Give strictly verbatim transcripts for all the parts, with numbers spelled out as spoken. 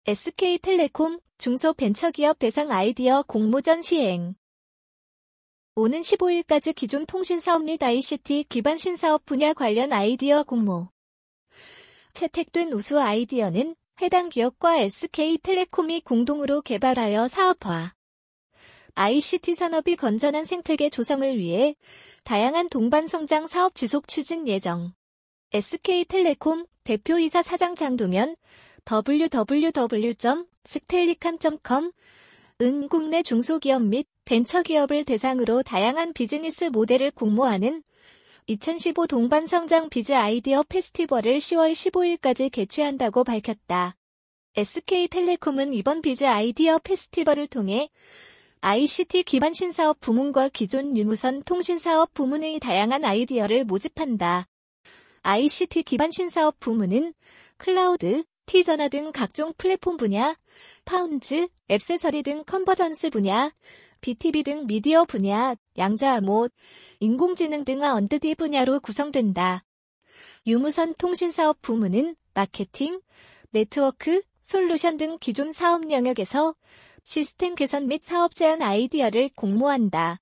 에스케이텔레콤 중소벤처기업 대상 아이디어 공모전 시행. 오는 십오일까지 기존 통신사업 및 아이씨티 기반 신사업 분야 관련 아이디어 공모. 채택된 우수 아이디어는 해당 기업과 에스케이텔레콤이 공동으로 개발하여 사업화. 아이씨티 산업이 건전한 생태계 조성을 위해 다양한 동반 성장 사업 지속 추진 예정. 에스케이텔레콤 대표이사 사장 장동현 더블유 더블유 더블유 점 스텔리캄 점 컴 은 국내 중소기업 및 벤처기업을 대상으로 다양한 비즈니스 모델을 공모하는 이천십오 동반성장 비즈 아이디어 페스티벌을 시월 십오일까지 개최한다고 밝혔다. 에스케이텔레콤은 이번 비즈 아이디어 페스티벌을 통해 아이씨티 기반 신사업 부문과 기존 유무선 통신사업 부문의 다양한 아이디어를 모집한다. 아이씨티 기반 신사업 부문은 클라우드, T전화 등 각종 플랫폼 분야, 파운즈, 액세서리 등 컨버전스 분야, 비티비 등 미디어 분야, 양자암호, 인공지능 등 언드디 분야로 구성된다. 유무선 통신사업 부문은 마케팅, 네트워크, 솔루션 등 기존 사업 영역에서 시스템 개선 및 사업 제안 아이디어를 공모한다.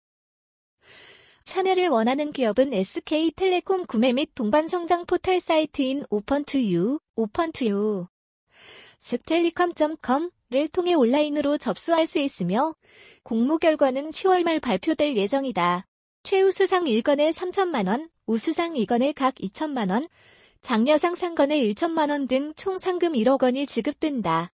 참여를 원하는 기업은 에스케이텔레콤 구매 및 동반성장 포털 사이트인 오펀투유, 오펀투유, 스텔리컴 점 컴을 통해 온라인으로 접수할 수 있으며 공모 결과는 시월 말 발표될 예정이다. 최우수상 일 건에 삼천만 원, 우수상 이 건에 각 이천만 원, 장려상 상 건에 천만 원 등 총 상금 일억 원이 지급된다.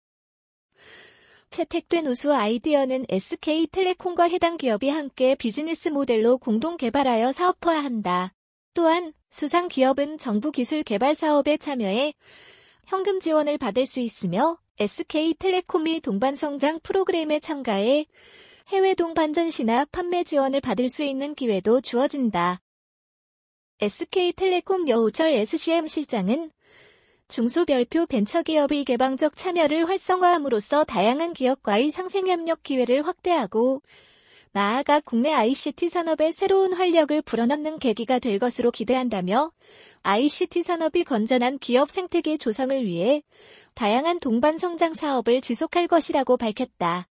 채택된 우수 아이디어는 에스케이텔레콤과 해당 기업이 함께 비즈니스 모델로 공동 개발하여 사업화한다. 또한 수상 기업은 정부 기술 개발 사업에 참여해 현금 지원을 받을 수 있으며 에스케이텔레콤이 동반성장 프로그램에 참가해 해외 동반 전시나 판매 지원을 받을 수 있는 기회도 주어진다. 에스케이텔레콤 여우철 에스씨엠 실장은 중소별표 벤처기업의 개방적 참여를 활성화함으로써 다양한 기업과의 상생협력 기회를 확대하고 나아가 국내 아이씨티 산업에 새로운 활력을 불어넣는 계기가 될 것으로 기대한다며 아이씨티 산업이 건전한 기업 생태계 조성을 위해 다양한 동반 성장 사업을 지속할 것이라고 밝혔다.